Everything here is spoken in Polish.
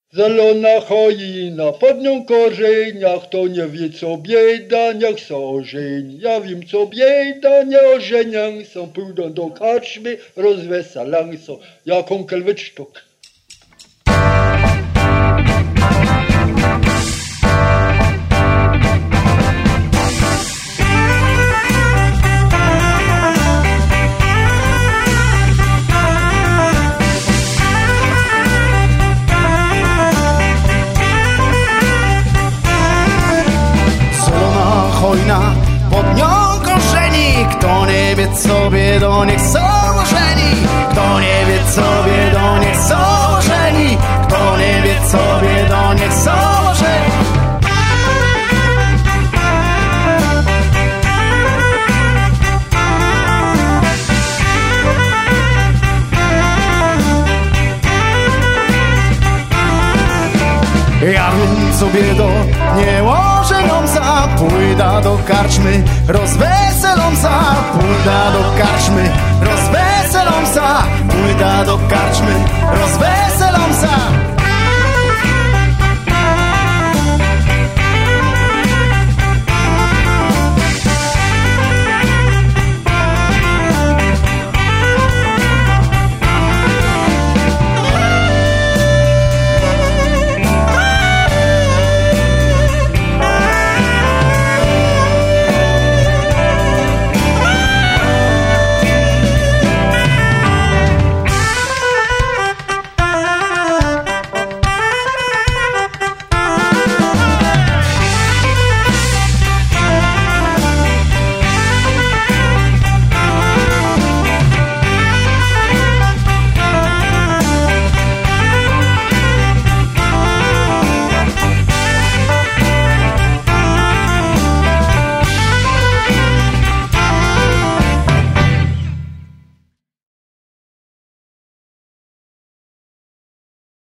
Zielona choina, pod nią korzenia, kto nie wie co bieda, niech se ożeni. Ja wiem co bieda, nie ożeniam się, pójdą do karczmy, rozweselam się, jak onkel Wycztuk. Hojna, pod nią korzeni, kto nie wie co biedo, niech są ożeni. Kto nie wie co biedo, niech są ożeni. Kto nie wie co biedo, niech są ożeni. Ja wiem co biedo, nie ożenią za, pójda do karczmy, rozweselą za, pójda do karczmy, rozweselą za, pójda do karczmy, rozweselą za.